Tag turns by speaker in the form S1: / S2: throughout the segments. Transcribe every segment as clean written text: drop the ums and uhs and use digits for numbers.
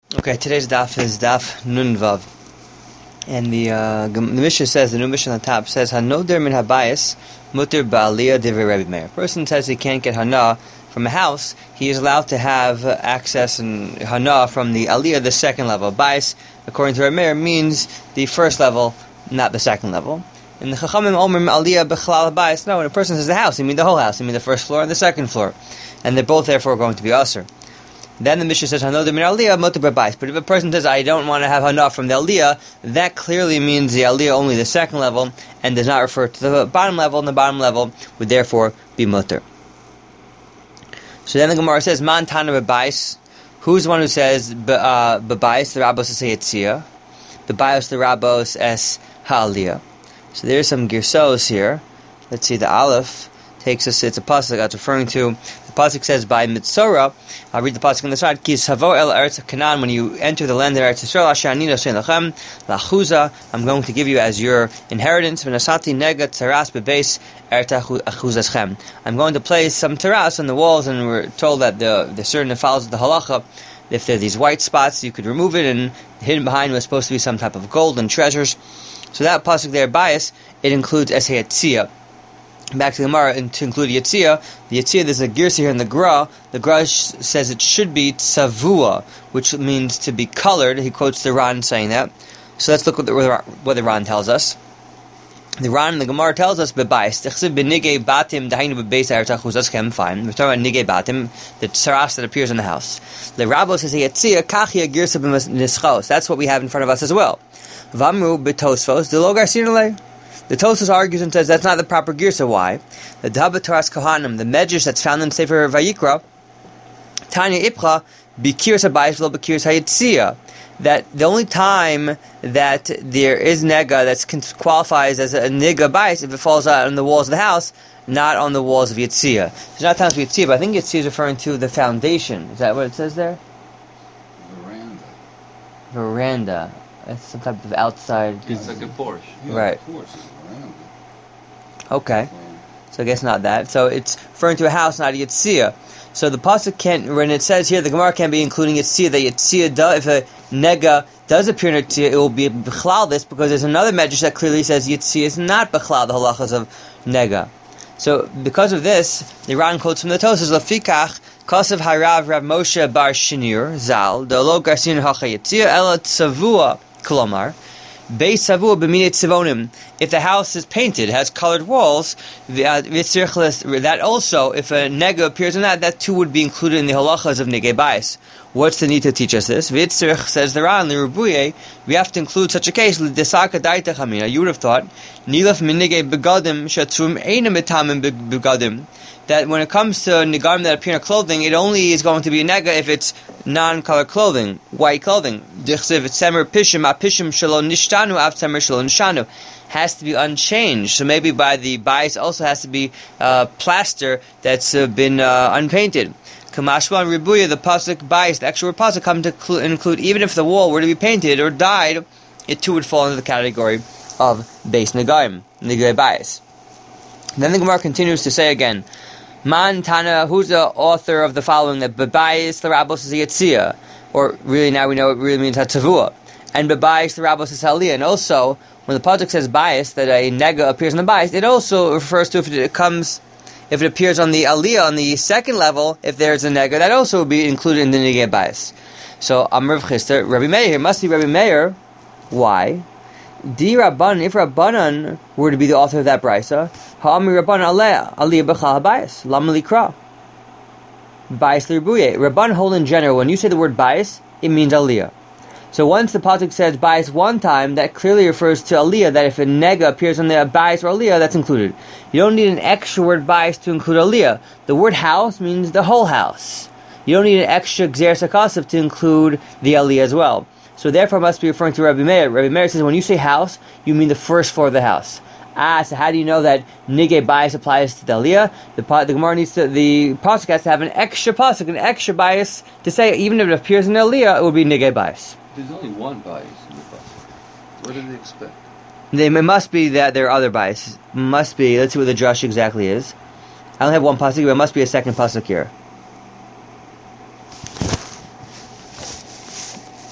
S1: Okay, today's daf is daf Nun Vav. And the Mishnah says, the new Mishnah on the top says, Hanoder min habayis muter ba'aliyah divrei Rabbi Meir. A person says he can't get hana from a house, he is allowed to have access and hana from the aliyah, the second level. Bayis, according to Rabbi Meir, means the first level, not the second level. And the Chachamim omer aliyah b'chalal bayis. No, when a person says the house, he means the whole house. He means the first floor and the second floor. And they're both therefore going to be usher. Then the Mishnah says, Hanoder min aliyah muter b'bayis. But if a person says, I don't want to have hana from the aliyah, that clearly means the aliyah only the second level, and does not refer to the bottom level, and the bottom level would therefore be muter. So then the Gemara says, Man tana b'bayis. Who's the one who says, b'bayis, the rabbos es hayetzia, b'bayis, the rabbos es ha'aliyah. So there's some girsos here. Let's see, the aleph takes us, it's a pasuk that's referring to, the pasuk says by Mitzorah, I'll read the pasuk on the side, Ki savo el eretz Canaan, when you enter the land of Eretz Yisrael, asher ani nosein lachem, lachuza, I'm going to give you as your inheritance, v'nasati nega tzaras bebeis eretz achuzaschem. I'm going to place some teras on the walls, and we're told that the certain follows the halacha, if there are these white spots, you could remove it, and hidden behind was supposed to be some type of gold and treasures. So that pasuk there, bias, it includes es hayetzia. Back to the Gemara, and to include Yetzia, the Yetzia, there's a girsa here in the Gra. The Gra says it should be tzavua, which means to be colored. He quotes the Ran saying that. So let's look what the Ran tells us. The Ran, the Gemara tells us, bebayis, techsiv benigei batim dahainu bebeis eretz achuzaschem, fine. We're talking about nigei batim, the tsaras that appears in the house. The Rabbo says, Yetzia, kachia girsa b'nischos. That's what we have in front of us as well. Vamru betosfos, de lo garsinale. The Tosfos argues and says that's not the proper girsa. Why? The Dhabat Taras Kohanim, the medrash that's found in Sefer Vayikra, Tanya Ipcha, Bikirs Habayis lo Bikirs Hayetzia. That the only time that there is nega that qualifies as a nega bayis if it falls out on the walls of the house, not on the walls of Yetzia. There's not times for Yetzia, but I think Yetzia is referring to the foundation. Is that what it says there? Veranda. That's some type of outside.
S2: It's like a porch.
S3: Yeah,
S1: right.
S3: Of course.
S1: Okay. So I guess not that. So it's referring to a house, not a Yetzia. So the pasuk can't, when it says here, the Gemara can't be including Yetzia. The Yetzia, if a nega does appear in Yetzia, it will be b'chlal this, because there's another medrash that clearly says Yetzia is not b'chlal, the halachas of nega. So because of this, the Ran quotes from the Tosfos, Lafikach, Kosev Harav Rav Moshe Bar Shinir, Zal, Dolo Garsin Hacha Yetzia, Ela Tzavua, Kolomar, Beis Savua B'minei Tzivonim. If the house is painted, has colored walls, that also, if a nega appears in that too would be included in the halachas of negei bayis. What's the need to teach us this? Vitzrich, says the Ran, L'Rubuye, we have to include such a case, L'Desaka Daita Chamina. You would have thought, Nilaf Min Negei Begadim, Shatzum Einem Betamim Begadim, that when it comes to nigarim that appear in clothing, it only is going to be a nega if it's non-color clothing, white clothing. Dichsev tzemer pishim apishim shalon nishtanu av tzemer shalon nishanu, has to be unchanged. So maybe by the bias also has to be plaster that's been unpainted. Kamashwan ribuya, the pasuk bias, the actual pasuk come to include even if the wall were to be painted or dyed, it too would fall into the category of base negaim, negay bias. Then the Gemara continues to say again, Man Tana, who's the author of the following, that Bebayis the Rabbos is Yetzia, or really now we know it really means Hatzavua, and Bebayis the Rabbos is Aliyah. And also, when the pasuk says bias, that a nega appears on the bias, it also refers to if it appears on the Aliyah, on the second level, if there's a nega, that also would be included in the nega bias. So, Rav Chisda, Rabbi Meir, here must be Rabbi Meir. Why? Di Rabbanan, if Rabbanan were to be the author of that brisa, Ha'ami Rabbanan aliyah b'chal habayis, lama likra. Bias l'ribuye. Rabbanan hold in general, when you say the word bias, it means aliyah. So once the pasuk says bias one time, that clearly refers to aliyah, that if a nega appears on the bias or aliyah, that's included. You don't need an extra word bias to include aliyah. The word house means the whole house. You don't need an extra gzer sakasav to include the aliyah as well. So therefore it must be referring to Rabbi Meir. Rabbi Meir says when you say house, you mean the first floor of the house. So how do you know that nigei bias applies to the aliyah? The Gemara needs to, the pasuk has to have an extra pasuk, an extra bias to say even if it appears in the aliyah, it would be nigei bias.
S2: There's only one bias in the pasuk. What do they expect?
S1: It must be that there are other biases. Must be, let's see what the drush exactly is. I only have one pasuk, but it must be a second pasuk here.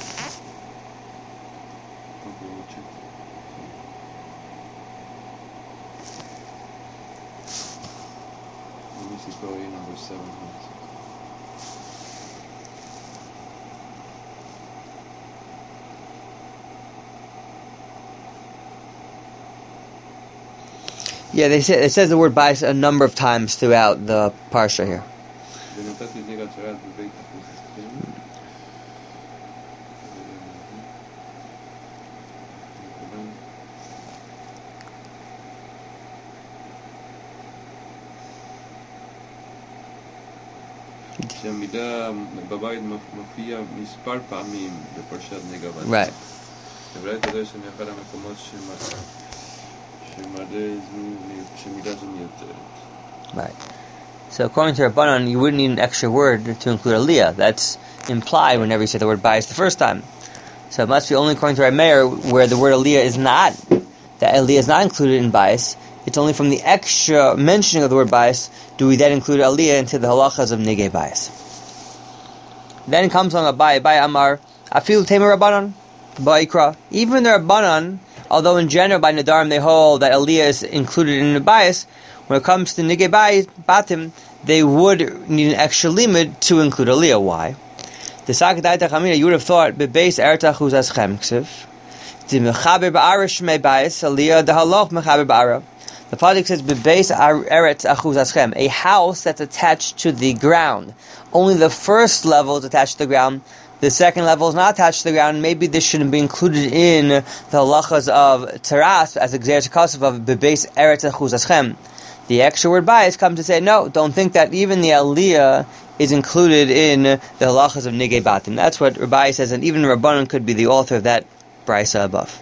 S2: Sipori number 7.
S1: Yeah, it says the word bias a number of times throughout the parsha here.
S2: שהמילה בבית מופיע מספר פעמים בפרשת נגע בת.
S1: Right.
S2: דברי הקדוש הם אחד המקומות שמילה זו מיותרת.
S1: Right. So according to Rabbanan, you wouldn't need an extra word to include aliyah. That's implied whenever you say the word bias the first time. So it must be only according to Reb Meir where the word aliyah is not, that aliyah is not included in bias. It's only from the extra mentioning of the word bias do we then include aliyah into the halachas of negay bias. Then comes on Abai Amar, Afil Tema Rabbanan, Ba'ikra. Even the Rabbanan, although in general by Nadarim they hold that aliyah is included in the bias, when it comes to negay batim, they would need an extra limit to include aliyah. Why? The Sakadaita Chamina, you would have thought, Bebeis Ertachuz Aschem Ksiv, the Mechaber Ba'ara Shmei Bias, aliyah the Haloch Mechaber Ba'ara. The Pasuk says, "Bebeis Eretz Achuz Aschem," a house that's attached to the ground. Only the first level is attached to the ground. The second level is not attached to the ground. Maybe this shouldn't be included in the halachas of Taras as a Gzeres Kasav of Bebeis Eretz Achuz Aschem. The extra word bias comes to say, no, don't think that even the aliyah is included in the halachas of Nigei Batim. That's what Rabbi says, and even Rabbanan could be the author of that brisa above.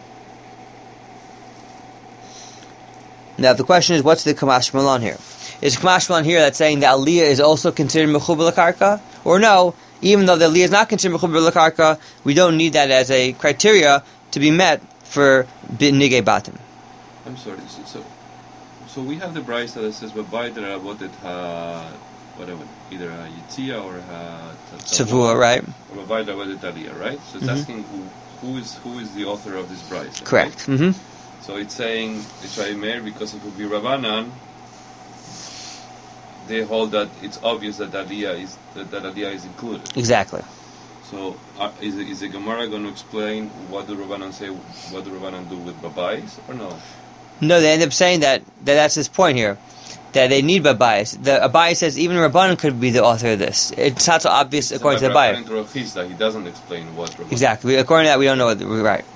S1: Now the question is, what's the Kamash Malan here? Is Kamash Malan here that's saying the aliyah is also considered mechubar l'karka? Or no, even though the aliyah is not considered mechubar l'karka, we don't need that as a criteria to be met for Nigei Batim?
S2: I'm sorry, so we have the brisa that says Babay Derabotet whatever, either a Yitzia or a
S1: Tavua, right?
S2: Or Babay Derabotet Aliyah, right? So it's asking who is the author of this brisa.
S1: Correct.
S2: Right? Mm-hmm. So it's saying it's Meir because it would be Rabbanan. They hold that it's obvious that Aliyah is included.
S1: Exactly.
S2: So is the Gemara going to explain what do Rabbanan say? What do Rabbanan do with Babayis or no?
S1: No, they end up saying that's his point here, that they need Babayis. The Abai says even Rabbanan could be the author of this. It's not so obvious according to the Abai.
S2: According to Rav Chisda, he doesn't explain what Rabbanan.
S1: Exactly. According to that, we don't know what we're right.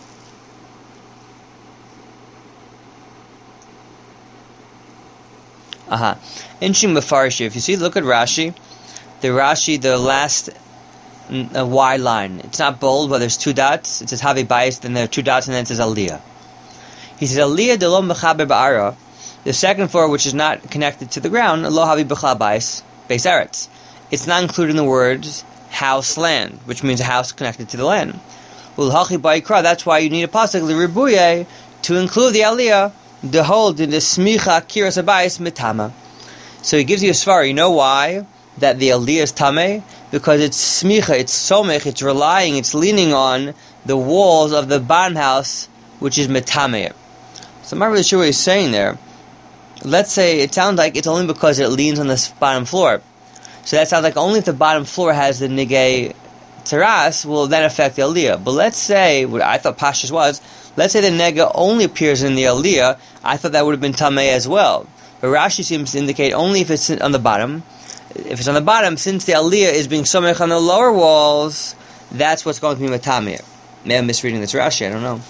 S1: Interesting Mefarish. If you see, look at Rashi. The last wide line. It's not bold, but there's two dots. It says Have Bias, then there are two dots, and then it says Aliyah. He says Aliyah de lo mechaber ba'ara. The second floor, which is not connected to the ground, lo havi b'chla bias, beis eretz. It's not included in the words house land, which means a house connected to the land. Ulhachi ba'ikra. That's why you need a pasuk l'ribuye to include the Aliyah. The whole in the smicha kiras abayis mitama. So he gives you a svar. You know why that the aliyah is tameh? Because it's smicha, it's somech, it's relying, it's leaning on the walls of the bottom house, which is mitameh. So I'm not really sure what he's saying there. Let's say it sounds like it's only because it leans on the bottom floor. So that sounds like only if the bottom floor has the nigei teras will then affect the aliyah. But let's say what I thought Pashas was. Let's say the nega only appears in the aliyah. I thought that would have been tameh as well. But Rashi seems to indicate only if it's on the bottom. If it's on the bottom, since the aliyah is being somech on the lower walls, that's what's going to be matameh. Maybe I'm misreading this Rashi. I don't know.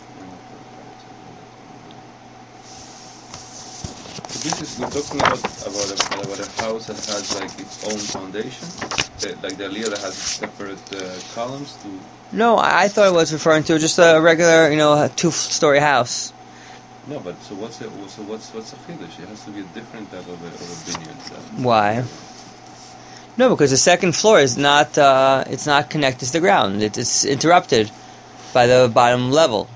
S2: We're talking about a house that has like its own foundation, like the aliyah that has separate columns to.
S1: No, I thought it was referring to just a regular, two-story house.
S2: No, but so what's the chiddush? It has to be a different type of a vineyard.
S1: Why? No, because the second floor is not. It's not connected to the ground. It's interrupted by the bottom level.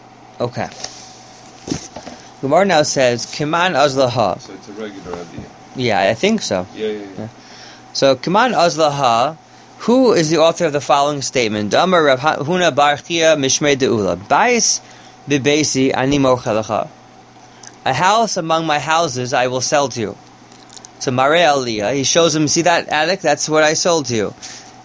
S1: Okay. Gemara now says, Kiman Azlaha.
S2: So it's a regular aliyah.
S1: Yeah, I think so.
S2: Yeah.
S1: So, Kaman Azlaha, who is the author of the following statement? Damar Rav Huna Bar Chia Mishmei Deula. Bais Bibesi Ani Mochelacha. A house among my houses I will sell to you. So, Mare Aliyah, he shows him, see that attic? That's what I sold to you.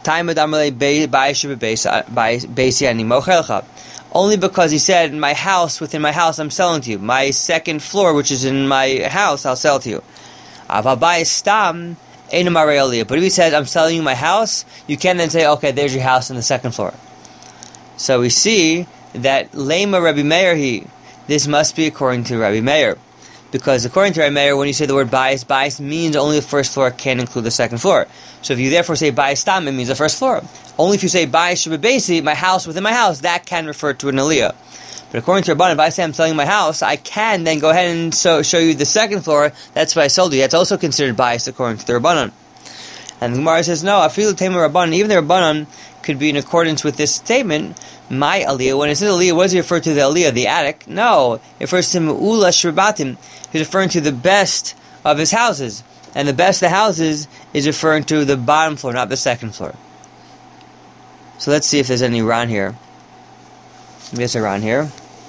S1: Only because he said, my house, within my house, I'm selling to you. My second floor, which is in my house, I'll sell to you. But if he says, I'm selling you my house, you can then say, okay, there's your house on the second floor. So we see that Lema Rabbi Meir, this must be according to Rabbi Meir. Because according to Rabbi Meir, when you say the word bayis means only the first floor can include the second floor. So if you therefore say bayis stam, it means the first floor. Only if you say bayis shebebesi, my house within my house, that can refer to an aliyah. But according to Rabbanan, if I say I'm selling my house, I can then go ahead and show you the second floor. That's what I sold you. That's also considered bayis according to the Rabbanan. And the Gemara says, no, afilu tema Rabbanan, even the Rabbanan could be in accordance with this statement. My aliyah, when it says aliyah, what does it refer to the aliyah, the attic? No, it refers to me'ula shribatim. He's referring to the best of his houses. And the best of the houses is referring to the bottom floor, not the second floor. So let's see if there's any Ran here. There's a Ran here.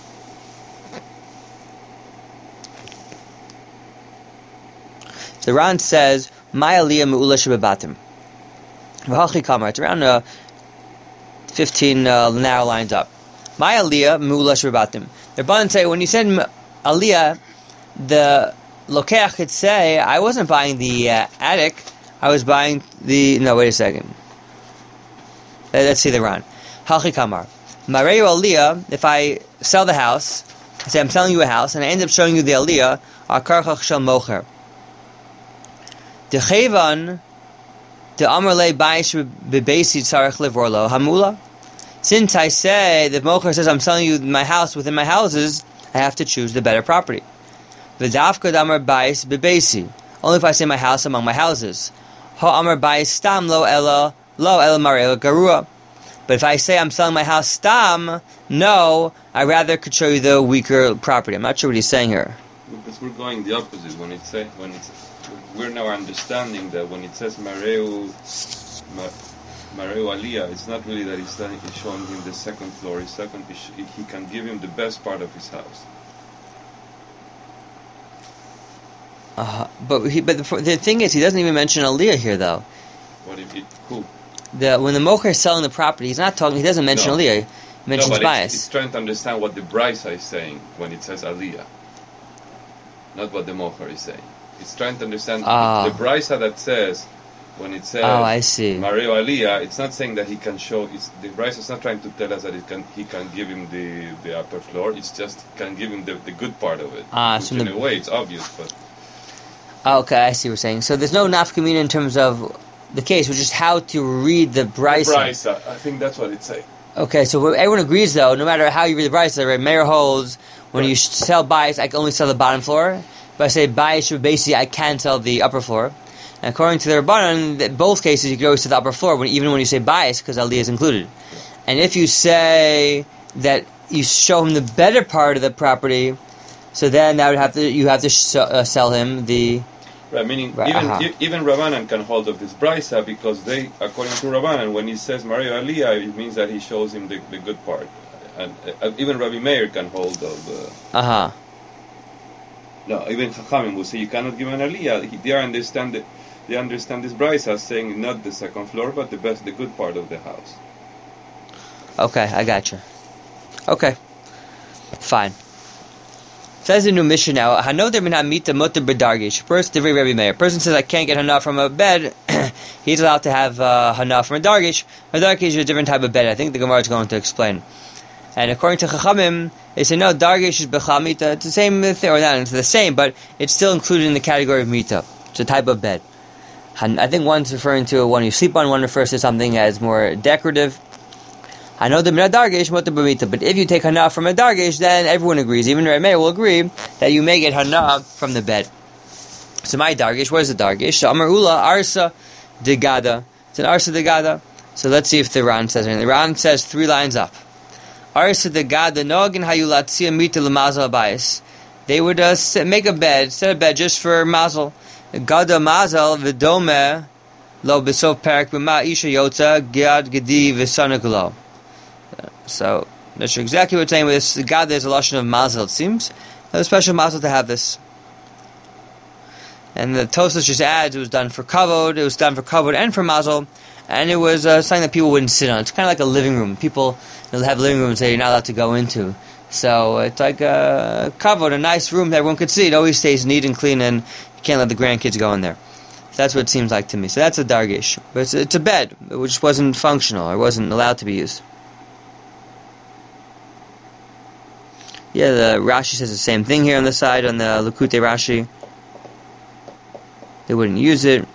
S1: The Ran says, my aliyah me'ula shribatim. V'hachi kamar. It's around 15 narrow lines up. My aliyah me'ula shribatim. The Rabbanan say, when you said aliyah, the lokeach could say, I wasn't buying the attic, I was buying the... No, wait a second. Let's see the Ran. Hachi kamar. Mareyu aliyah, if I sell the house, I say I'm selling you a house, and I end up showing you the aliyah, akarchach shel mocher. Dechevan, de amar le baish bebesi tzarech livorlo hamula. Since I say, the mocher says I'm selling you my house within my houses, I have to choose the better property. V'dafka damar bais bebesi. Only if I say my house among my houses. Ha amar bais stam lo ela marela garua. But if I say I'm selling my house stam, no, I rather could show you the weaker property. I'm not sure what he's saying here.
S2: Because we're going the opposite. We're now understanding that when it says Mareu Aliyah, it's not really that he's showing him the second floor. He can give him the best part of his house.
S1: But the thing is, he doesn't even mention aliyah here, though.
S2: What if it? Who?
S1: When the mocher is selling the property, he's not talking. He doesn't mention aliyah. He mentions bias.
S2: It's trying to understand what the brisa is saying when it says aliyah, not what the mocher is saying. It's trying to understand the brisa that says when it says
S1: I see.
S2: Mareu Aliyah. It's not saying that he can show. The brisa is not trying to tell us that he can give him the upper floor. It's just can give him the good part of it.
S1: So
S2: in a way, it's obvious, but.
S1: Okay, I see what you're saying. So there's no nafkamina in terms of the case, which is how to read the brisa.
S2: I think that's what it's saying.
S1: Okay, so everyone agrees, though, no matter how you read the brisa, right? Meir holds, when you sell bias, I can only sell the bottom floor. If I say bias basically, I can sell the upper floor. And according to the Rabbanan, in both cases, you can always sell the upper floor, even when you say bias, because aliyah is included. And if you say that you show him the better part of the property, so then that would you have to sell him the...
S2: Right, meaning even Rabbanan can hold of this brisa because according to Rabbanan, when he says Mareu Aliyah, it means that he shows him the good part, and even Rabbi Meir can hold of. No, even Chachamim will say you cannot give an Aliyah. They understand this brisa as saying not the second floor, but the good part of the house.
S1: Okay, I gotcha. Okay, fine. Says in new mission now, Hanoder min hamita mutter b'dargish. First, the Rabbi Meir. Person says I can't get hana from a bed. He's allowed to have hana from a dargish. A dargish is a different type of bed. I think the Gemara is going to explain. And according to Chachamim, they say no, dargish is b'chal mita. It's the same thing, or not, it's the same, but it's still included in the category of mita. It's a type of bed. I think one's referring to one you sleep on. One refers to something as more decorative. I know the dargish mutter, but if you take hana from a dargish, then everyone agrees. Even Rabbi Meir will agree that you may get hana from the bed. So my dargish, what is the dargish? So Amar Ula arsa degada. It's an arsa degada. So let's see if the Ran says anything. The Ran says 3 lines up. Arsa degada nogin hayulatzia mita l'mazel abayis. They would make a bed, set a bed just for mazel. Gada Mazal V'Dome Lo B'Sof Perak B'Ma Isha Yotza Gad Gedi V'Sanaglo. So, not sure exactly what it's saying with this. God, there's a lashon of Mazel, it seems. A special Mazel to have this. And the Tosfos just adds, it was done for kavod, it was done for kavod and for Mazel, and it was something that people wouldn't sit on. It's kind of like a living room. People have living rooms that you're not allowed to go into. So it's like a kavod, a nice room that everyone could see. It always stays neat and clean, and you can't let the grandkids go in there. So that's what it seems like to me. So that's a dargish. But it's a bed, which wasn't functional, or wasn't allowed to be used. Yeah, the Rashi says the same thing here on the side, on the Likutei Rashi. They wouldn't use it.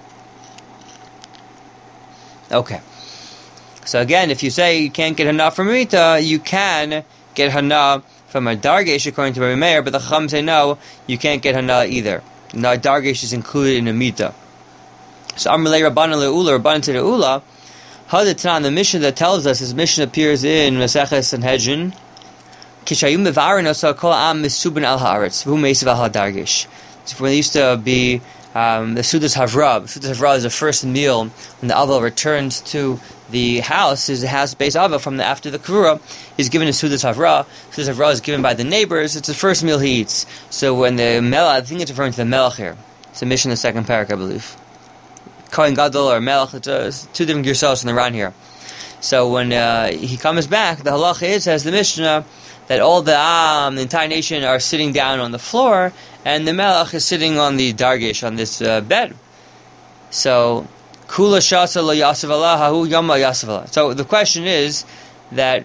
S1: Okay. So again, if you say you can't get Hana from Mita, you can get Hana from a Dargesh according to Rabbi Meir, but the Chacham say no, you can't get Hana either. No, Dargesh is included in a Mita. So Amrulei Rabbanan Le'ula, Rabbanan to Le'ula, Hadatan, the mission that tells us, his mission appears in Maseches Sanhedrin, Kishayim Mevarin Osa Kol Am Misubin Al Haaretz, V'hu Meisav Al Dargesh. So when there used to be the Sudas Havra. Sudas Havra is the first meal when the Avel returns to the house, is the house based Avel from after the Kavura. He's given a Sudas Havra. Sudas Havra is given by the neighbors. It's the first meal he eats. So when the Melech, I think it's referring to the Melech here. It's a mission in the second parak, I believe. Kohen Gadol or Melech, it's two different Gersos in the Ran here. So when he comes back, the halacha is, as the Mishnah, that all the entire nation are sitting down on the floor, and the Melech is sitting on the Dargish, on this bed. So, Kula Shasa Lo Yasav Allah, Hahu Yama Yasav Allah. So the question is that,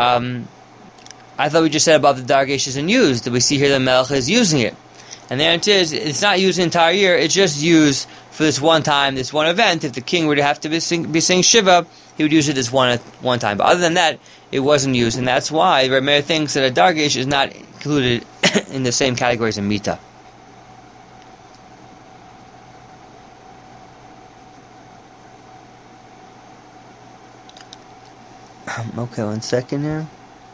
S1: I thought we just said about the Dargish isn't used, that we see here the Melech is using it. And the answer is, it's not used the entire year, it's just used for this one time, this one event. If the king were to have to be saying Shiva, he would use it this one time. But other than that, it wasn't used, and that's why Rabbi Meir thinks that a Dargish is not included in the same category as a Mita. Okay, 1 second here.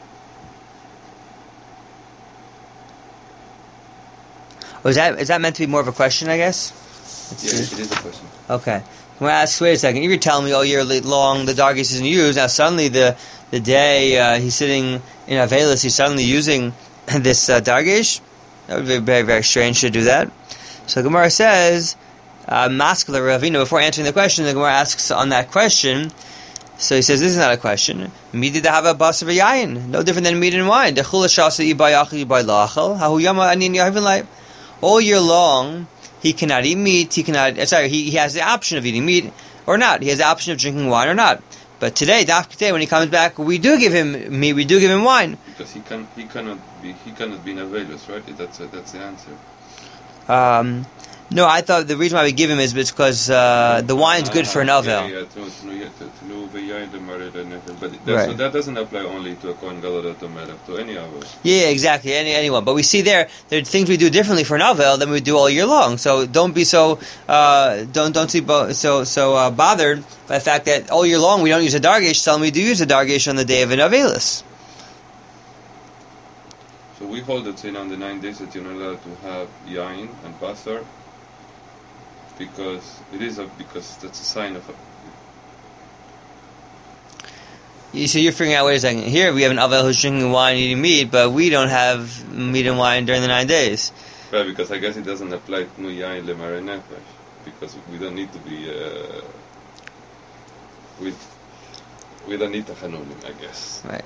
S1: Oh, is that meant to be more of a question, I guess?
S2: Yeah, it is a question.
S1: Okay. I'm going to ask, wait a second. You're telling me all year long the Dargish isn't used. Now suddenly the day he's sitting in Avelis, he's suddenly using this Dargish? That would be very, very strange to do that. So Gemara says, Maskala Ravina, before answering the question, the Gemara asks on that question, so he says, this is not a question. Midi dahava basar v'yayin. No different than meat and wine. All year long, he cannot eat meat, he has the option of eating meat or not. He has the option of drinking wine or not. But today, when he comes back, we do give him meat, we do give him wine.
S2: Because he cannot be in Avelis, right? That's the answer.
S1: No, I thought the reason why we give him is because the wine's good for an Avel.
S2: But that doesn't apply only to a Kohen Gadol or to any Avel.
S1: Yeah, exactly, anyone. But we see there are things we do differently for an Avel than we do all year long. So don't be so bothered by the fact that all year long we don't use a Dargish. Tell them we do use a Dargish on the day of an Avelis.
S2: So we hold that on the 9 days that you're not allowed to have yain and basar. Because that's a sign of
S1: So you're figuring out, wait a second, here we have an Avel who's drinking wine and eating meat, but we don't have meat and wine during the 9 days.
S2: Right, because I guess it doesn't apply to Yain Lemare Nefesh, because we don't need to be, we don't need Tachanunim, I guess.
S1: Right.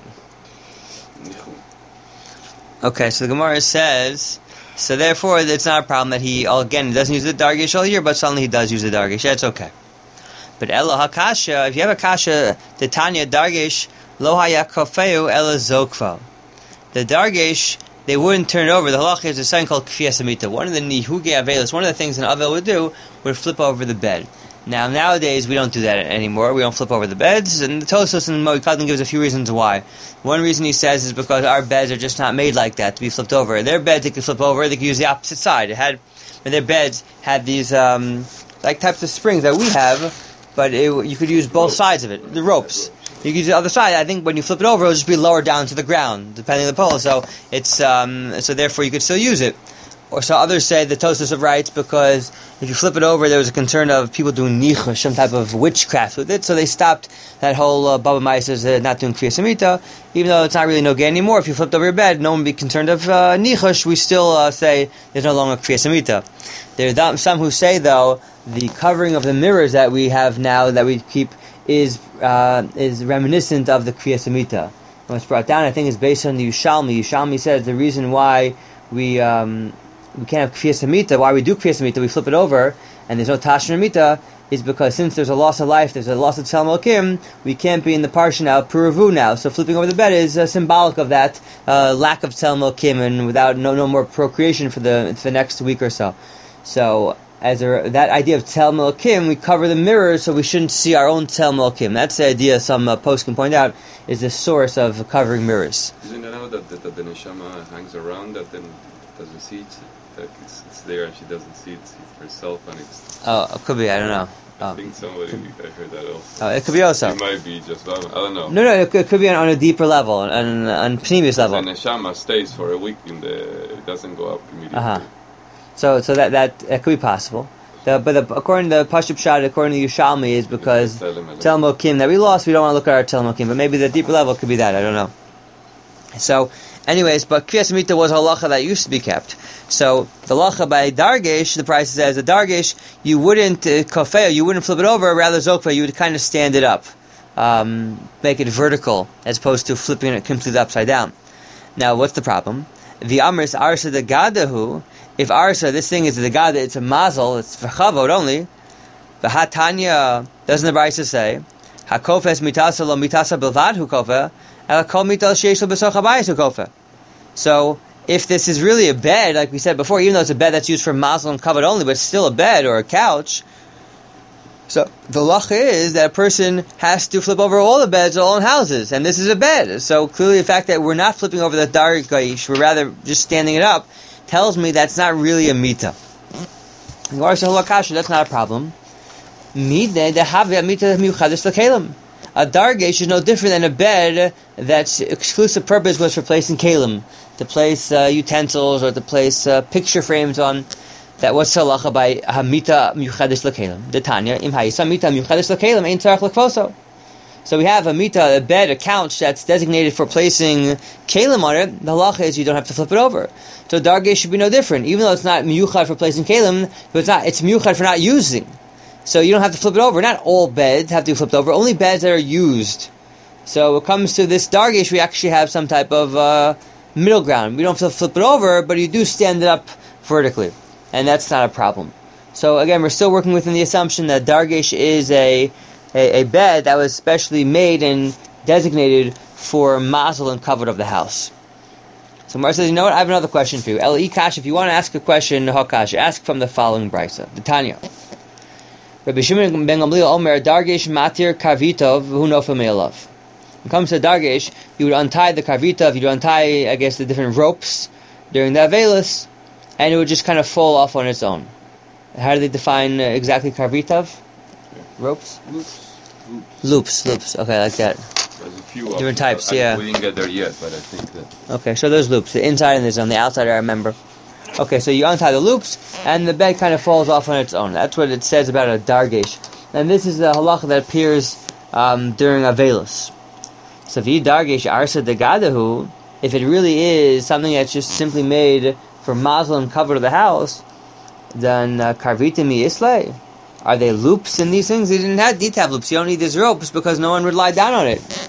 S1: Okay, so the Gemara says, so therefore it's not a problem that he doesn't use the Dargish all year, but suddenly he does use the Dargish. That's okay. But Ela Hakasha, if you have a Kasha, the Tanya Dargish, Lo Haya Kofeu Ela Zokva. The Dargish, they wouldn't turn it over. The halacha is a sign called Kfiyas Amita. One of the Nihuge Avelis, one of the things an Avel would do, would flip over the bed. Now, nowadays, we don't do that anymore. We don't flip over the beds, and the Tosfos and Moed gives a few reasons why. One reason he says is because our beds are just not made like that, to be flipped over. Their beds, they could flip over, they could use the opposite side. Their beds had these, like types of springs that we have, but you could use both sides of it, the ropes. You could use the other side. I think when you flip it over, it'll just be lower down to the ground, depending on the pole. So it's so therefore you could still use it. Or so others say the Tosfos writes because if you flip it over, there was a concern of people doing nichush, some type of witchcraft with it, so they stopped that whole Baba Ma'aser not doing Kriyas Amita, even though it's not really Nogay anymore. If you flipped over your bed, no one would be concerned of nichush. We still say there's no longer Kriyas Amita. There are some who say, though, the covering of the mirrors that we have now, that we keep, is reminiscent of the Kriyas Amita. What's brought down, I think, is based on the Yushalmi. Yushalmi says the reason why we can't have Kriyas Amita, why we do Kriyas Amita, we flip it over, and there's no Tashon Amita, is because since there's a loss of life, there's a loss of Tzelem Elokim, we can't be in the Parsha now, Puravu now. So flipping over the bed is symbolic of that lack of Tzelem Elokim, and without no more procreation for the next week or so. So, that idea of Tzelem Elokim, we cover the mirrors so we shouldn't see our own Tzelem Elokim. That's the idea some posts can point out, is the source of covering mirrors.
S2: Isn't that how that the neshama hangs around, that then doesn't see it? Like it's there and she doesn't see it herself, and it's...
S1: Oh, it could be, I don't know.
S2: I think somebody, I heard that also.
S1: Oh, it could be also.
S2: It might be just, I don't know.
S1: No, it could be on a deeper level, on previous level.
S2: The neshama stays for a week it doesn't go up immediately.
S1: Uh-huh. So that could be possible. According to the Pashup Shad, according to Yushalmi, is because Tzelem Elokim that we lost, we don't want to look at our Tzelem Elokim, but maybe the deeper level could be that, I don't know. So, anyways, but Kriyas Amita was a halacha that used to be kept. So, the halacha by Dargesh, the price says, the Dargesh, you wouldn't kofeo, you wouldn't flip it over, rather zokfa, you would kind of stand it up. Make it vertical, as opposed to flipping it completely upside down. Now, what's the problem? The Amris Arsa the Gadahu, if Arsa, this thing is the Gada, it's a mazel, it's for chavod only. The Hatanya, doesn't the Brisa say, Hakofes mitasa lo mitasa bilvad hu kofe, el kol mital sheish lo besoch habayis hu kofe. So, if this is really a bed, like we said before, even though it's a bed that's used for mazel and covered only, but it's still a bed or a couch, so the lach is that a person has to flip over all the beds, all in houses, and this is a bed. So clearly the fact that we're not flipping over the dargeish, we're rather just standing it up, tells me that's not really a mita. That's not a problem. A dargeish is no different than a bed that's exclusive purpose was for placing kalim, to place utensils or to place picture frames on. That was halacha by hamita miyuchadish lekelim. The Tanya im hayisa mita miyuchadish lekelim ein tzarich lekvoso. So we have a mita, a bed, a couch that's designated for placing kalim on it. The halacha is you don't have to flip it over. So dargeish should be no different, even though it's not miyuchad for placing kalim, but it's miyuchad for not using. So you don't have to flip it over. Not all beds have to be flipped over. Only beds that are used. So when it comes to this dargeish, we actually have some type of middle ground. We don't have to flip it over, but you do stand it up vertically. And that's not a problem. So again, we're still working within the assumption that dargeish is a bed that was specially made and designated for mazel and covered of the house. So Mar says, you know what, I have another question for you. El Ikash, if you want to ask a question, Hakash, ask from the following brisa. The Tanya. Rabbi Shimon ben Gamliel Omer, dargeish matir karvitov v'hu nofel me'elav. When it comes to dargeish, you would untie the karvitov, you would untie, I guess, the different ropes during the avelis, and it would just kind of fall off on its own. How do they define exactly karvitav?
S2: Yeah.
S1: Ropes?
S2: Loops.
S1: Okay, like that.
S2: There's a few
S1: different types, yeah.
S2: We didn't get there yet, but I think that...
S1: Okay, so there's loops. The inside and there's on the outside, I remember. Okay, so you untie the loops, and the bed kind of falls off on its own. That's what it says about a dargeish. And this is a halacha that appears during Avelos. So if you dargeish arsa degadahu, if it really is something that's just simply made for mazel and cover of the house, then karvita mi islay. Are they loops in these things? They didn't have detail loops. You don't need these ropes because no one would lie down on it.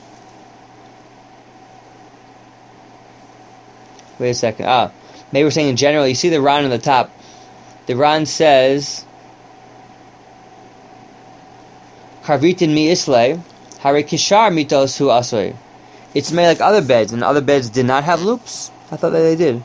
S1: Wait a second. Maybe we're saying in general. You see the Ran on the top. The Ran says, karvitin mi islay, hare kishar mitos hu asay. It's made like other beds, and other beds did not have loops? I thought that they did.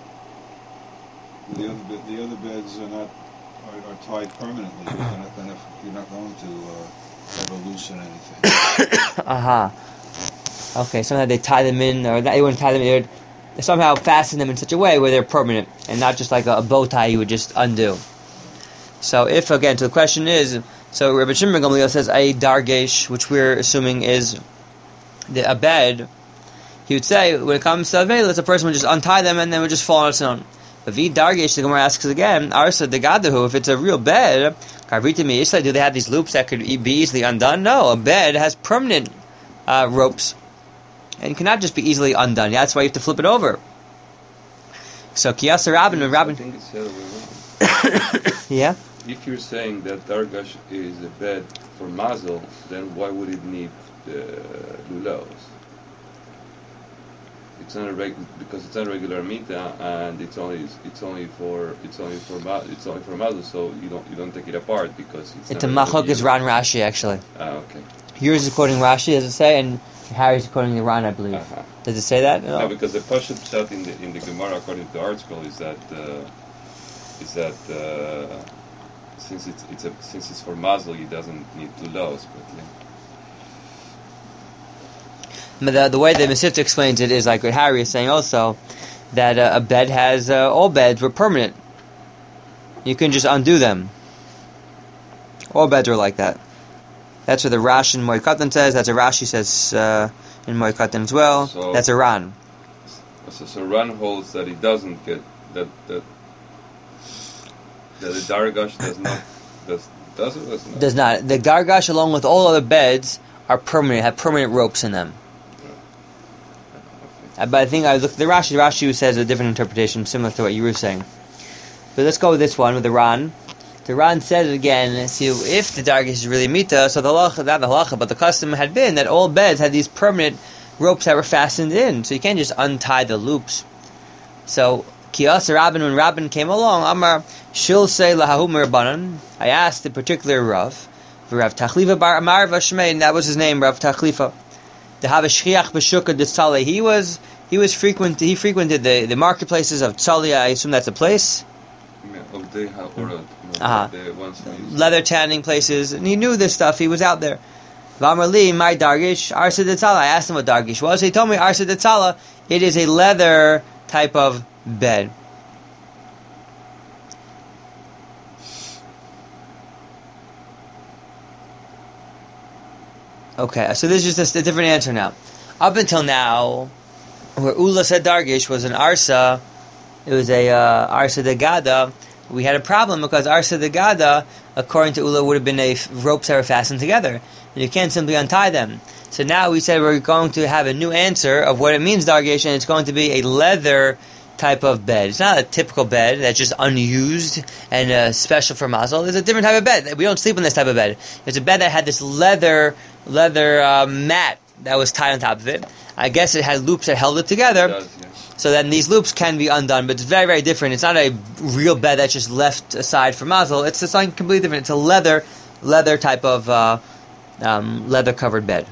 S3: The other beds are tied permanently. You're not going to ever loosen anything.
S1: Okay, somehow they tie them in, or they wouldn't tie them in. They somehow fasten them in such a way where they're permanent, and not just like a bow tie you would just undo. So if, again, so the question is, so Rabbi Shimon ben Gamliel says a dargeish, which we're assuming is a bed, he would say, when it comes to avelis, a person would just untie them and then would just fall on its own. Avi Dargish, the Gemara asks again, Arsa Degadahu, if it's a real bed, Karvita Meisla, do they have these loops that could be easily undone? No, a bed has permanent ropes. And cannot just be easily undone. That's why you have to flip it over. So Kiyasa Rabin and Rabin.
S2: I think it's the other way around.
S1: Yeah?
S2: If you're saying that Dargash is a bed for Mazel, then why would it need lulos? It's not because it's not regular mita, and it's only for Mazel, so you don't take it apart because
S1: it's a Machlokas Ran Rashi actually.
S2: Okay.
S1: Yours is quoting Rashi, does it say, and Harry's quoting the Ran, I believe. Does it say that?
S2: No, because the Pashut Pshat in the Gemara, according to the article, is that since it's for Mazel, he doesn't need lulos, but yeah.
S1: But the way the Mesivta explains it is like what Harry is saying also, that a bed has, all beds were permanent. You can just undo them. All beds are like that. That's what the Rash in Moikatan says, that's what Rashi says in Moikatan as well, so, that's a Ran.
S2: So Ran holds that he doesn't get, that the Dargash does not, does it?
S1: Does not. The Dargash along with all other beds are permanent, have permanent ropes in them. But I think I looked at the Rashi. Rashi says a different interpretation, similar to what you were saying. But let's go with this one, with the Ran. The Ran says it again, see, if the Dargish is really Mita, so the halacha, not the halacha, but the custom had been that all beds had these permanent ropes that were fastened in, so you can't just untie the loops. So, Kiyas Rabin, when Rabin came along, Amar, Shil say lahahu merbanan, I asked the particular Rav, Rav Tachlifa bar Amar Vashmei, and that was his name, Rav Tachlifa. The Havashchiach B'Shukah de Tzaleh, he frequented the marketplaces of Tzaleh, I assume that's a place. Leather tanning places, and he knew this stuff, he was out there. V'amar my Dargish, Arsa de Tzala, I asked him what Dargish was, he told me Arsa de Tzala, it is a leather type of bed. Okay, so this is just a different answer now. Up until now, where Ula said Dargish was an Arsa, it was a Arsa de Gada, we had a problem because Arsa de Gada, according to Ula, would have been ropes that were fastened together. And you can't simply untie them. So now we said we're going to have a new answer of what it means Dargish, and it's going to be a leather type of bed. It's not a typical bed that's just unused and special for Mazel. It's a different type of bed. We don't sleep in this type of bed. It's a bed that had this leather mat that was tied on top of it. I guess it had loops that held it together.
S2: It does, yeah.
S1: So then these loops can be undone, but it's very, very different. It's not a real bed that's just left aside for Mazel. It's something completely different. It's a leather type of leather covered bed.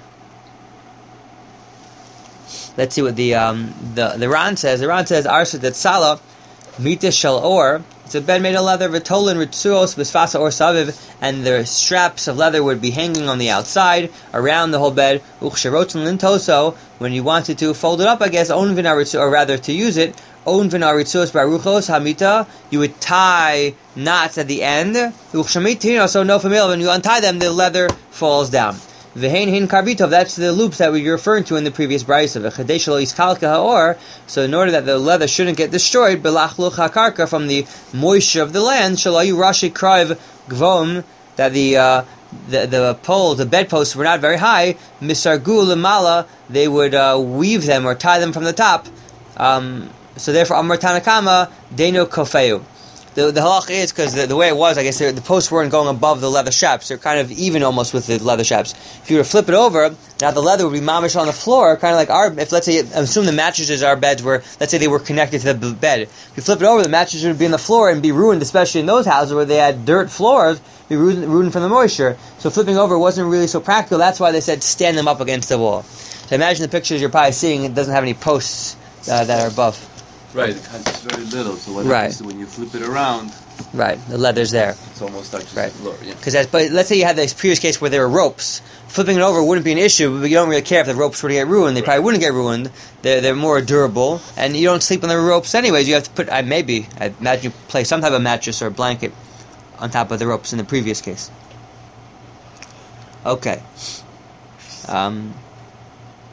S1: Let's see what the Ran says. The Ran says Arsa de Tzala Mita Shel Or. It's a bed made of leather, Vitolin Ritzuos Bisfasa Or Saviv, and the straps of leather would be hanging on the outside, around the whole bed. Uchsharotzin Lintoso, when you wanted to fold it up, I guess, Onvin Aritzu, or rather to use it, Onvin Aritzos Baruchos Hamita, you would tie knots at the end. Uchshamitin, so no familiar, when you untie them, the leather falls down. V'hein hin karbitov, that's the loops that we were referring to in the previous brayso. V'chadei shelo iskalka ha'or, so in order that the leather shouldn't get destroyed, belachluch ha'karka, from the moisture of the land, shalayu rashi kraiv gvom, that the poles, the bedposts were not very high, misargu lemala, they would weave them or tie them from the top. So therefore, Amar Tanakama, deno kofeu. The halach is, because the way it was, I guess the posts weren't going above the leather straps. They're kind of even almost with the leather straps. If you were to flip it over, now the leather would be mamish on the floor, kind of like if let's say, assume the mattresses, our beds were, let's say they were connected to the bed. If you flip it over, the mattresses would be on the floor and be ruined, especially in those houses where they had dirt floors, be ruined from the moisture. So flipping over wasn't really so practical. That's why they said stand them up against the wall. So imagine the pictures you're probably seeing, it doesn't have any posts that are above.
S2: Right, it has very little, so what happens when you flip it around...
S1: Right, the leather's there.
S2: It's almost like
S1: right.
S2: Floor, yeah.
S1: But let's say you had this previous case where there were ropes. Flipping it over wouldn't be an issue, but you don't really care if the ropes were to get ruined. They probably wouldn't get ruined. They're more durable, and you don't sleep on the ropes anyways. You have to put, I imagine you place some type of mattress or blanket on top of the ropes in the previous case. Okay.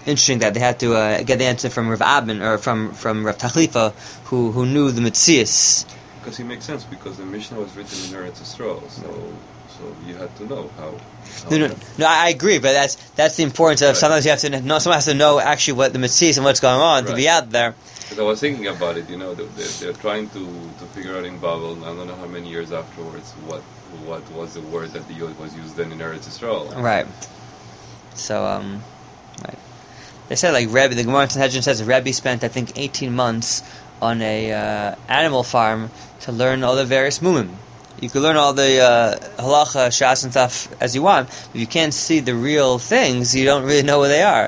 S1: interesting that they had to get the answer from Rav Abin, or from Rav Tachlifa, who knew the Metzius.
S2: Because it makes sense, because the Mishnah was written in Eretz Yisrael, so you had to know how.
S1: No, I agree, but that's the importance of sometimes you have to know. Someone has to know actually what the Metzius and what's going on to be out there.
S2: Because I was thinking about it, they're trying to figure out in Babel, and I don't know how many years afterwards, what was the word that was used then in Eretz Yisrael.
S1: Right. So, right. They said, like, Rebbe, the Gemara in Sanhedrin says Rebbe spent, I think, 18 months on a animal farm to learn all the various mumim. You can learn all the halacha, shas, and stuff as you want, but if you can't see the real things, you don't really know where they are.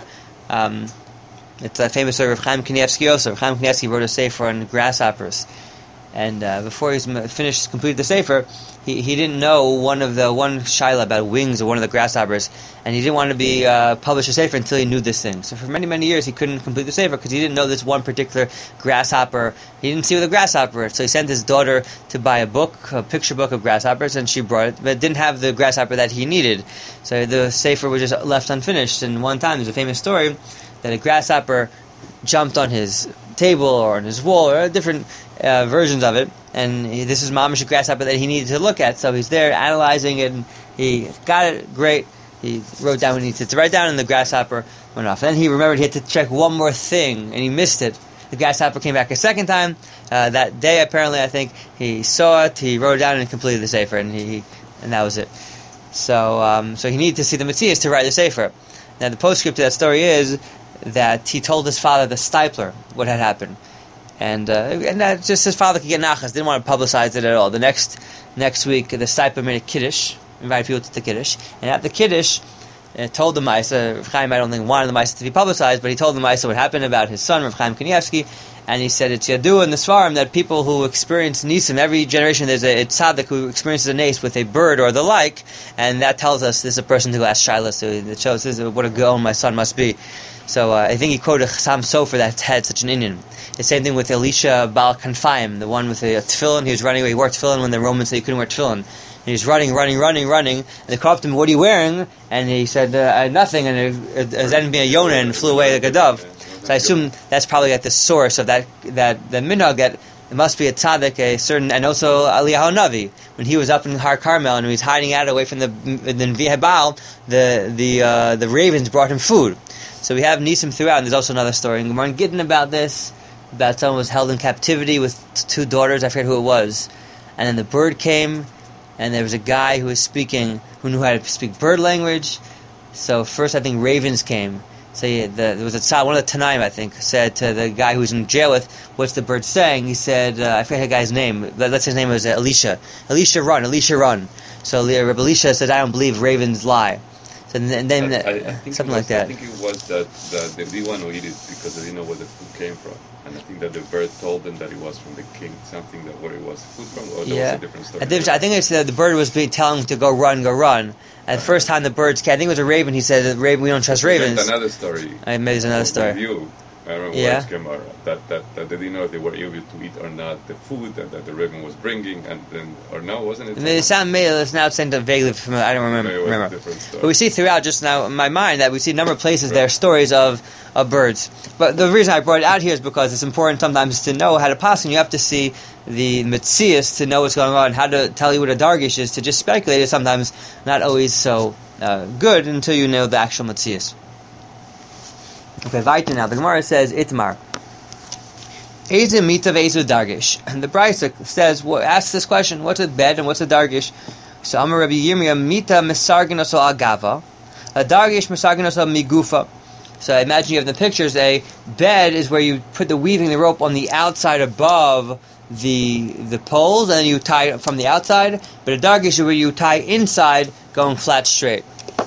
S1: It's a famous story of Chaim Kanievsky also. Chaim Kanievsky wrote a sefer on grasshoppers. And before he completed the sefer, he didn't know one shaila about wings of one of the grasshoppers, and he didn't want to be publish a sefer until he knew this thing. So for many, many years he couldn't complete the sefer because he didn't know this one particular grasshopper. He didn't see what a grasshopper is. So he sent his daughter to buy a picture book of grasshoppers, and she brought it, but it didn't have the grasshopper that he needed. So the sefer was just left unfinished. And one time there's a famous story that a grasshopper jumped on his table or on his wall, or different versions of it, and this is mamish grasshopper that he needed to look at. So he's there analyzing it, and he got it great. He wrote down what he needed to write down, and the grasshopper went off. Then he remembered he had to check one more thing, and he missed it. The grasshopper came back a second time. That day, apparently, I think he saw it. He wrote it down and completed the sefer, and that was it. So he needed to see the Metzius to write the sefer. Now the postscript to that story is that he told his father, the Stipler, what had happened. And that just his father could get nachas, didn't want to publicize it at all. The next week, the Stipler made a kiddush, invited people to the kiddush, and at the kiddush, told the Maisa, Rav Chaim I don't think wanted the Maisa to be publicized, but he told the Maisa what happened about his son, Rav Chaim Kanievsky, and he said it's Yadu in the Svarim that people who experience nisim, every generation there's a tzaddik who experiences a nace with a bird or the like, and that tells us this is a person who asked Shilas, so it shows this is what a gaon my son must be. So I think he quoted Chassam Sofer that had such an Indian. The same thing with Elisha Baal Kanfaim, the one with the tefillin. He was running away. He wore tefillin when the Romans said he couldn't wear tefillin. And he was running. And they called him, "What are you wearing?" And he said, "Nothing." And it ended being a Yonah and flew away like a dove. So I assume that's probably at the source of that the minhag that it must be a tzaddik, a certain, and also Eliyahu Navi when he was up in Har Carmel and he was hiding out away from the Nevi Baal. The ravens brought him food. So we have Nisim throughout, and there's also another story in Gemara Gittin about this, about someone was held in captivity with two daughters, I forget who it was, and then the bird came, and there was a guy who knew how to speak bird language, so first I think ravens came, so there was one of the Tanaim I think, said to the guy who was in jail with, what's the bird saying? He said, I forget the guy's name, let's say his name was Elisha, run, so Rabbi Elisha says, I don't believe ravens lie. So and then
S2: I think
S1: something like that.
S2: I think it was that they didn't want to eat it because they didn't know where the food came from, and I think that the bird told them that it was from the king, something that where it was food from, or there was a different story.
S1: I think it's the bird was telling him to go run. And the first time the birds came, I think it was a raven. He said, "We don't trust ravens."
S2: Another story.
S1: Maybe there's another story.
S2: I remember words came out that they didn't know if they were able to eat or not the food that the raven was bringing, and then or no, wasn't it?
S1: It sounded it's now saying vaguely familiar. I don't remember. But we see throughout just now in my mind that we see a number of places there are stories of birds. But the reason I brought it out here is because it's important sometimes to know how to pass, and you have to see the Metzius to know what's going on, how to tell you what a dargish is. To just speculate is sometimes not always so good until you know the actual Metzius. Okay, weiter now. The Gemara says, Itmar. Eze mita ve'ezu dargish. And the Brisa says, asks this question, what's a bed and what's a dargish? So Amar Rabbi Yirmiyah, mita mesargin oso agava. A dargish mesargin oso migufa. So I imagine you have in the pictures, a bed is where you put the weaving the rope on the outside above the poles, and then you tie it from the outside. But a dargish is where you tie inside, going flat straight.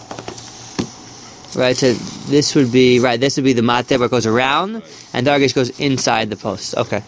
S1: Right, so this would be the mateh where it goes around, and dargish goes inside the post. Okay.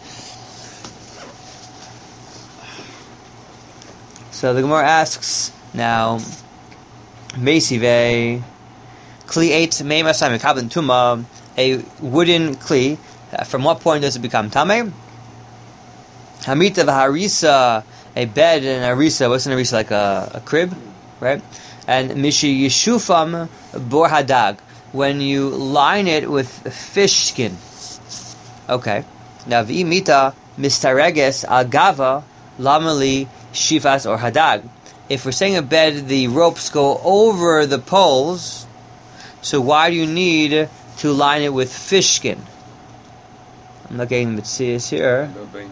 S1: So the Gemara asks now, Meisive Kli 8 Meimasai Mekabin Tuma, a wooden kli, from what point does it become Tameh? Hamita v'harisa, a bed and a harisa, what's an harisa, like a crib, right? And Mishi Yeshufam Bor Hadag, when you line it with fish skin. Okay. Now, v'imita mistareges agava lamali shivas or hadag. If we're saying a bed, the ropes go over the poles, so why do you need to line it with fish skin? I'm not getting the mitzvahs here.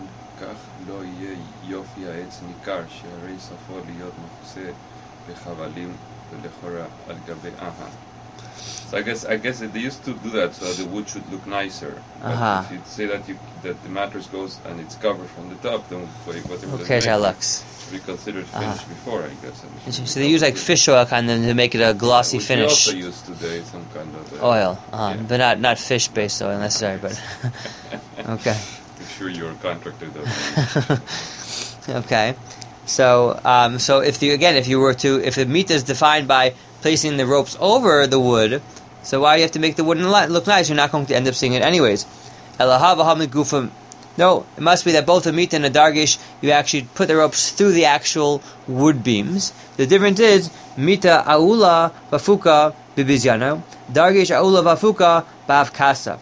S2: So I guess they used to do that so the wood should look nicer. But if you say that the mattress goes and it's covered from the top, then whatever should be considered finished before, I guess.
S1: So they use like fish oil kind of to make it a glossy finish.
S2: They also use today some kind of
S1: oil, but not fish-based oil necessarily. But okay.
S2: I'm sure you're contracted.
S1: Okay. So if the meat is defined by placing the ropes over the wood, so why do you have to make the wood look nice? You're not going to end up seeing it anyways. No, it must be that both the mita and the dargish, you actually put the ropes through the actual wood beams. The difference is mita aula vafuka bibizyano, dargish aula vafuka bavkasa.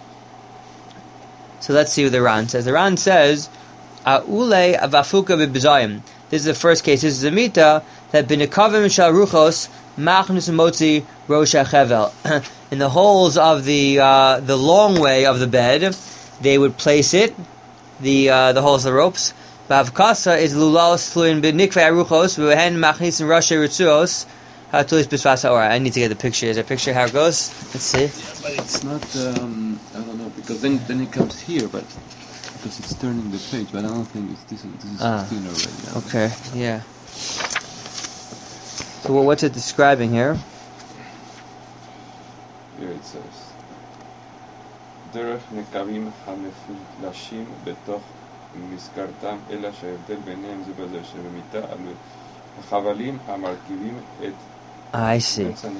S1: So let's see what the Ran says. The Ran says aule vafuka bibizayim. This is the first case. This is a mita that binekavim shal ruchos machnus motzi rosha chevel. In the holes of the long way of the bed, they would place it, the holes of the ropes. Bavkasa is lulaos tluin b'nikvei aruchos v'hen machnis and rosha ritzuos hatulis b'svasa ora. I need to get the picture. Is there a picture how it goes? Let's see.
S2: Yeah, but it's not. I don't know because then it comes here, but because it's turning the page. But I don't think it's this is 16 already. Now.
S1: Okay. Yeah. So what's it describing here?
S2: Here it says. דרך נקבים המפולשים בתוך מסגרתם, אלא שההבדל ביניהם זה בזה שבמיטה עלו החבלים המרכיבים את
S1: I see.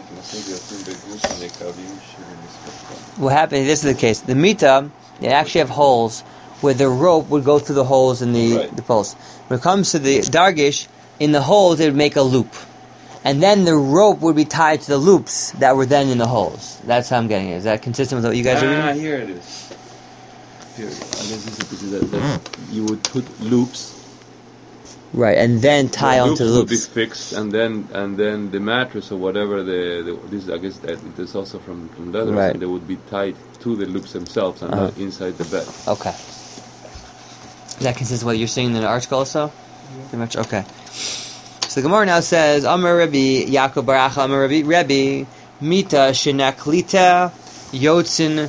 S1: What happened, this is the case. The mita, they actually have holes where the rope would go through the holes in the poles. When it comes to the dargish, in the holes it would make a loop. And then the rope would be tied to the loops that were then in the holes. That's how I'm getting it. Is that consistent with what you guys are reading?
S2: Here it is. Here, I guess this is the picture that you would put loops.
S1: Right, and then tie onto the loops.
S2: Would be fixed, and then the mattress or whatever this I guess that it is also from leather.
S1: Right.
S2: So they would be tied to the loops themselves and not inside the bed.
S1: Okay. Is that consistent with what you're seeing in the article also? Yeah. Pretty much. Okay. So the Gemara now says, Amar Rabbi Yaakov Baracha, Amar Rabbi Mita Shenaklita Yotzin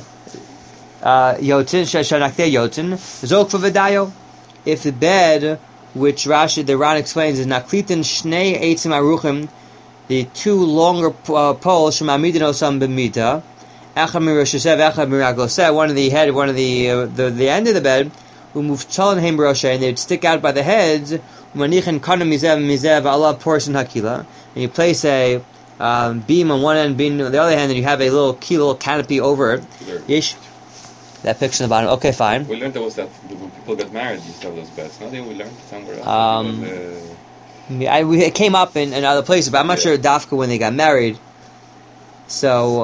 S1: Shenakte Yotzin Zokva V'dayo. If the bed, which the Ran explains, is Naklitin Shnei Eitzim Aruchim, the two longer poles, Shemamidin Osam B'mita, Echad Miroshesev, Echad Miragoseh, one of the head, one of the end of the bed, Umufchalon Heim Roshe, and they'd stick out by the heads. And you place a beam on one end, beam on the other hand, and you have a little canopy over it. Yesh. That picture on the bottom. Okay, fine.
S2: We learned that when people got married, you used to have those beds. Nothing we learned somewhere else.
S1: It came up in other places, but I'm not sure Dafka when they got married. So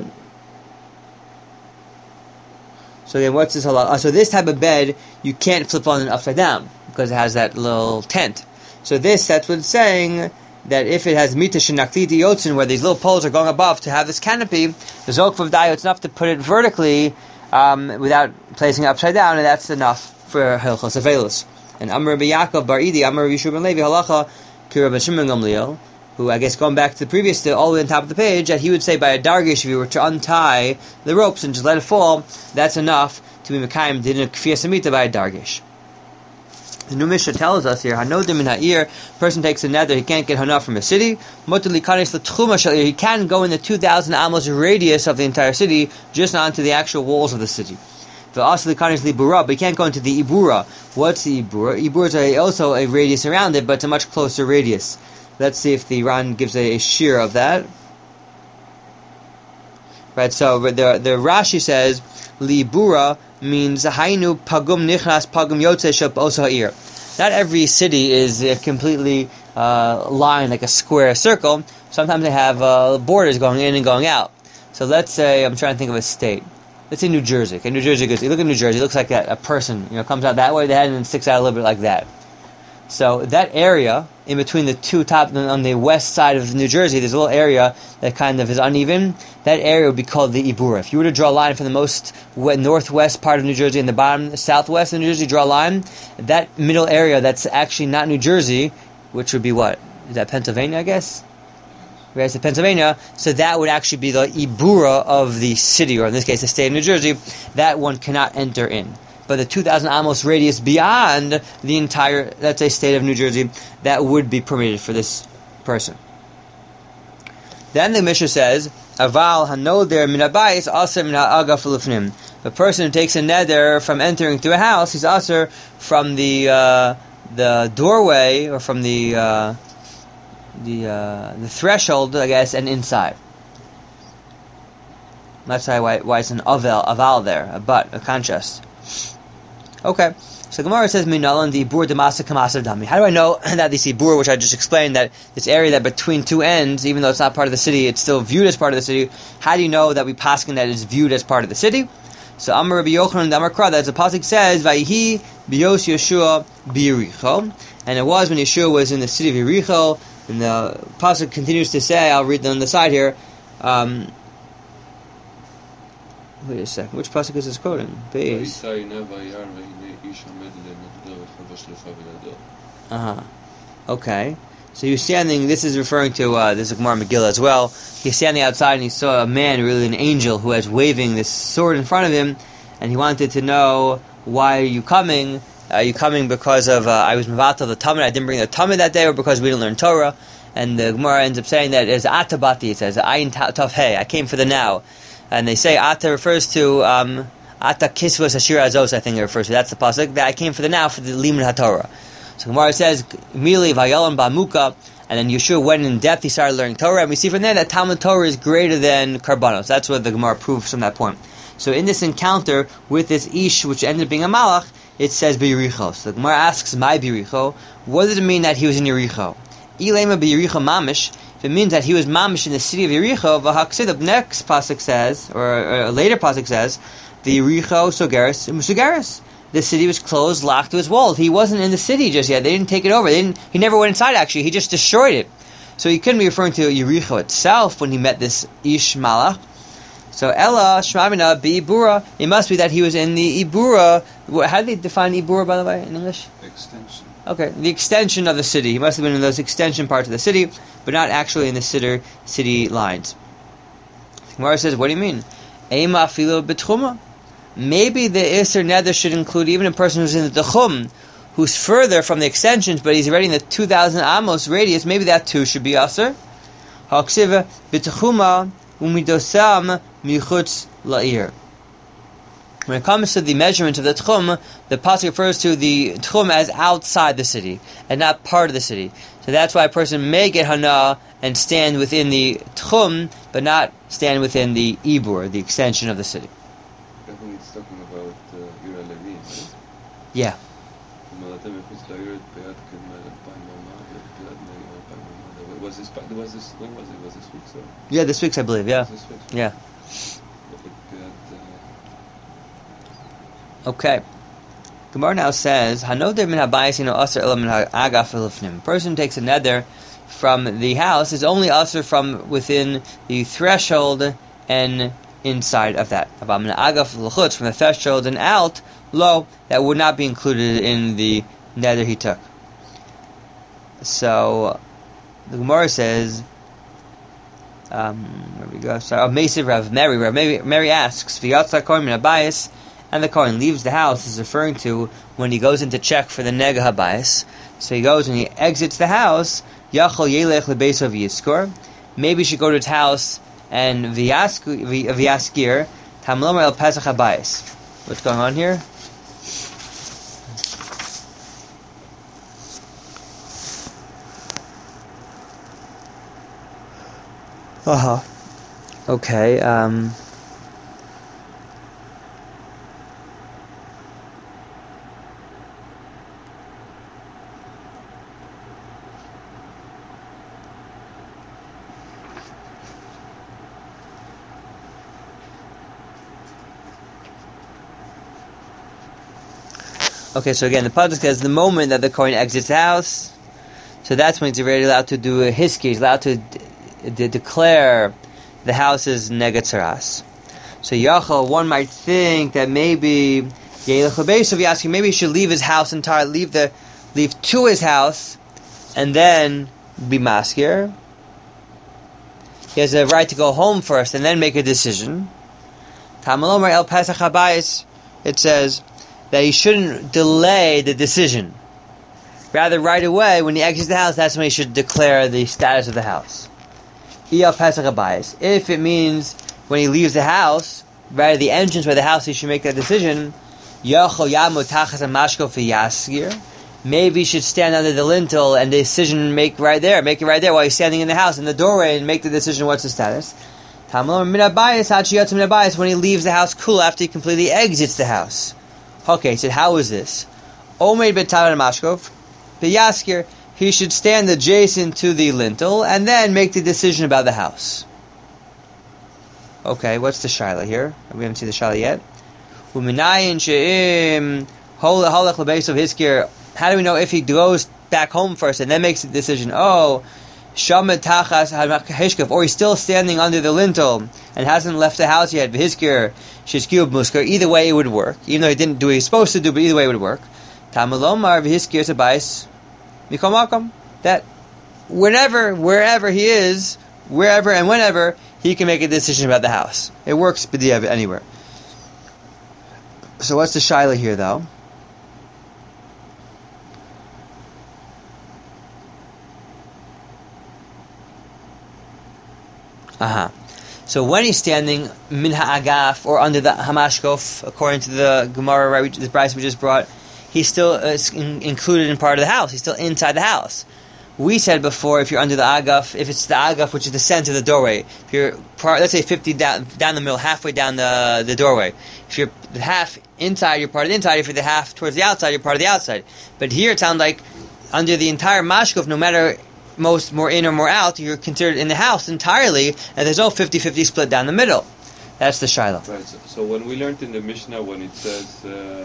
S1: then what's this halakha? So this type of bed, you can't flip on it upside down, because it has that little tent. So that's what it's saying, that if it has mita shenakliti yotzin, where these little poles are going above to have this canopy, the zok of dayo, it's enough to put it vertically, without placing it upside down, and that's enough for hilchos avelus. And Amar Rabbi Yaakov Bar Idi, Amar Rabbi Yeshua ben Levi, halacha ki Rabbi Shimon Gamliel, who I guess going back to the previous, all the way on top of the page, that he would say by a dargish, if you were to untie the ropes and just let it fall, that's enough to be mekayim din kfiyas hamita by a dargish. The new Mishnah tells us here, Hanodim in Ha'ir, person takes a nether, he can't get Hana from a city, he can go in the 2,000 amos radius of the entire city, just onto the actual walls of the city. But he can't go into the Ibura. What's the Ibura? Ibura is also a radius around it, but it's a much closer radius. Let's see if the Ran gives a shear of that. Right, so the Rashi says, Libura means Hainu Pagum Nichnas Pagum Yotze Shel Osa Ha'ir. Not every city is completely lined like a square circle. Sometimes they have borders going in and going out. So let's say, I'm trying to think of a state. Let's say New Jersey. Okay, New Jersey goes, you look at New Jersey, it looks like a person, comes out that way, the head, and then sticks out a little bit like that. So that area, in between the two top, on the west side of New Jersey, there's a little area that kind of is uneven. That area would be called the Ibura. If you were to draw a line from the most northwest part of New Jersey and the bottom southwest of New Jersey, draw a line, that middle area that's actually not New Jersey, which would be what? Is that Pennsylvania, I guess? Right, so Pennsylvania, so that would actually be the Ibura of the city, or in this case, the state of New Jersey. That one cannot enter in. But the 2,000 amos radius beyond the entire, let's say, state of New Jersey, that would be permitted for this person. Then the Mishnah says, Aval hanoder min habayis aser min ha'agaf l'fnim. A person who takes a neder from entering through a house, he's aser from the doorway, or from the threshold, I guess, and inside. That's why it's an aval there, a but, a contrast. Okay, so Gemara says, Minalan the ibur demasa kamasa dami. How do I know that this ibur, which I just explained, that this area that between two ends, even though it's not part of the city, it's still viewed as part of the city? How do you know that we paskin that it's viewed as part of the city? So Amar Rabbi Yochanan Amar Kra, as the pasuk says, Vayihi biyos Yeshua biyericho, and it was when Yeshua was in the city of Yericho. And the pasuk continues to say, I'll read on the side here. Wait a second, which pasuk is this quoting? Base. Okay. So you're standing, this is referring to, this is Gemara Megillah as well. He's standing outside and he saw a man, really an angel, who was waving this sword in front of him, and he wanted to know, why are you coming? Are you coming because of, I was Mavatal the Talmud, I didn't bring the Talmud that day, or because we didn't learn Torah? And the Gemara ends up saying that it's Atabati, it says, Ayin Taf Hey, I came for the now. And they say Ata refers to, Ata Kisvos Ashir Azos, I think it refers to, that's the pasuk, that I came for the now, for the Limud HaTorah. So Gemara says, immediately, Vayalam Bamuka, and then Yeshua went in depth, he started learning Torah, and we see from there that Talmud Torah is greater than Karbanos. That's what the Gemara proves from that point. So in this encounter with this Ish, which ended up being a Malach, it says B'Yericho. So the Gemara asks, my B'Yericho, what does it mean that he was in Yericho? Ilema B'Yericho Mamish, if it means that he was Mamish in the city of Yericho, V'Haksid, the next pasuk says, or a later pasuk says, the Yericho Sogeris Musugeris. The city was closed, locked to its walls. He wasn't in the city just yet. They didn't take it over. He never went inside, actually. He just destroyed it. So he couldn't be referring to Yericho itself when he met this Ish Malach. So Ella Shmamina Ibura. It must be that he was in the Ibura. How do they define Ibura, by the way, in English?
S3: Extension.
S1: Okay, the extension of the city. He must have been in those extension parts of the city, but not actually in the city lines. Gemara says, what do you mean? Eima filo betchuma. Maybe the Isser Neder should include even a person who's in the Tchum, who's further from the extensions, but he's already in the 2,000 amos radius. Maybe that too should be Isser. Haksiva betchuma umidosam michutz la'ir. When it comes to the measurement of the Tchum, the pasuk refers to the Tchum as outside the city and not part of the city. So that's why a person may get Hana and stand within the Tchum, but not stand within the Ibur, the extension of the city.
S2: I think it's talking about Ira Levi, right?
S1: Yeah.
S2: Was this when was it? Was this week? So?
S1: Yeah, this week's, I believe. Yeah.
S2: This week?
S1: Yeah. Okay. Gemara now says, "Hanoder min habayis ino aser ela min ha'agaf elufnim." A person who takes a neder from the house is only aser from within the threshold and inside of that. About min ha'agaf l'chutz, from the threshold and out, lo, that would not be included in the neder he took. So the Gemara says, where we go? Sorry, Mesiv Rav Mary. Rav Mary asks, "V'yatza kohen min habayis," and the Kohen leaves the house, is referring to when he goes in to check for the Nega Habayis. So he goes and he exits the house, Yachol Yelech Lebeso V'Yiskor. Maybe he should go to his house and V'Yaskir Tamlom El Pesach Habayis. What's going on here? Okay, Okay, so again, the pasuk says the moment that the Kohen exits the house, so that's when he's already allowed to do a hiski. He's allowed to declare the house is negatzaras. So Yachal, one might think that maybe maybe he should leave his house entirely, leave to his house, and then be maskir. He has a right to go home first and then make a decision. Tamalomar el Pesach Habayis, it says that he shouldn't delay the decision. Rather, right away, when he exits the house, that's when he should declare the status of the house. If it means when he leaves the house, right at the entrance by the house, he should make that decision. Maybe he should stand under the lintel and the decision make it right there while he's standing in the house in the doorway and make the decision what's the status. When he leaves the house, cool, after he completely exits the house. Okay, so how is this? He should stand adjacent to the lintel and then make the decision about the house. Okay, what's the shaila here? We haven't seen the shaila yet. How do we know if he goes back home first and then makes the decision? Or he's still standing under the lintel and hasn't left the house yet. Either way, it would work. Even though he didn't do what he was supposed to do, but either way, it would work. That wherever he is, wherever and whenever, he can make a decision about the house. It works anywhere. So what's the shaila here, though? So when he's standing min ha'agaf or under the hamashkof, according to the Gemara, right, the Bryce we just brought, he's still included in part of the house. He's still inside the house. We said before, if you're under the agaf, if it's the agaf, which is the center of the doorway, if you're let's say 50 down the middle, halfway down the doorway. If you're the half inside, you're part of the inside. If you're the half towards the outside, you're part of the outside. But here it sounds like under the entire mashkof, no matter more in or more out, you're considered in the house entirely, and there's no 50-50 split down the middle. That's the shiloh.
S2: Right. So when we learned in the Mishnah, when it says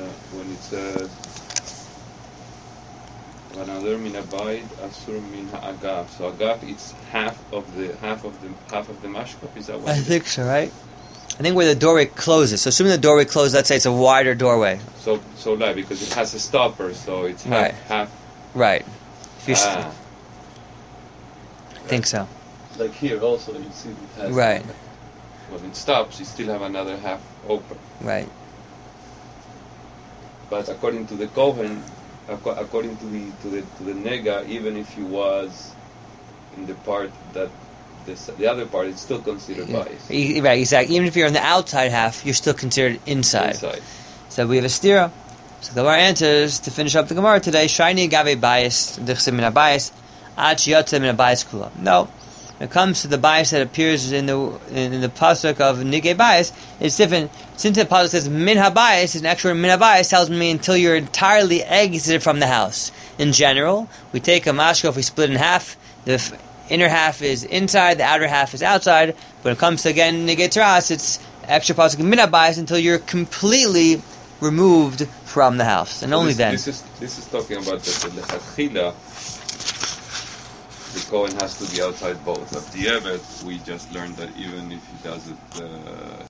S2: another min abayid asur min ha'agaf. So agaf, it's half of the mashkaf. Is that what?
S1: I think so, right? I think where the doorway closes. So assuming the doorway closes, let's say it's a wider doorway.
S2: So like because it has a stopper, so it's half.
S1: Right. I think so.
S2: Like here also, you see it has.
S1: Right.
S2: When it stops, you still have another half open.
S1: Right.
S2: But according to the Kohen, according to the nega, even if he was in the part that the other part is still considered bias.
S1: Right, exactly. Even if you're in the outside half, you're still considered inside. So we have a stira. So the Gemara answers to finish up the Gemara today. Shiny gave bias, dichsim min bias, ad shiyatzem min bias kula. No. When it comes to the bias that appears in the pasuk of nigei bias, it's different. Since the pasuk says min habayis, an extra min habayis tells me until you're entirely exited from the house. In general, we take a mashkof, we split in half. The inner half is inside, the outer half is outside. When it comes to again nigei teras, it's extra pasuk min habayis until you're completely removed from the house, and so only then.
S2: This is talking about the lechatchila. The Kohen has to be outside both. At the Evet, we just learned that even if he does it